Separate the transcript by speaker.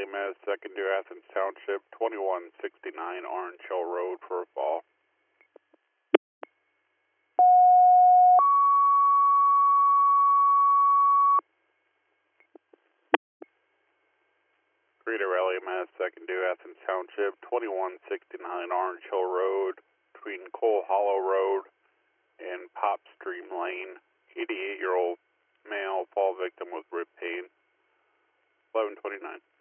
Speaker 1: Mass, 2nd Deer, Athens Township, 2169 Orange Hill Road for a fall. Greater Raleigh, Mass, 2nd Deer, Athens Township, 2169 Orange Hill Road, between Cole Hollow Road and Pop Stream Lane. 88-year-old male, fall victim with rib pain. 11:29.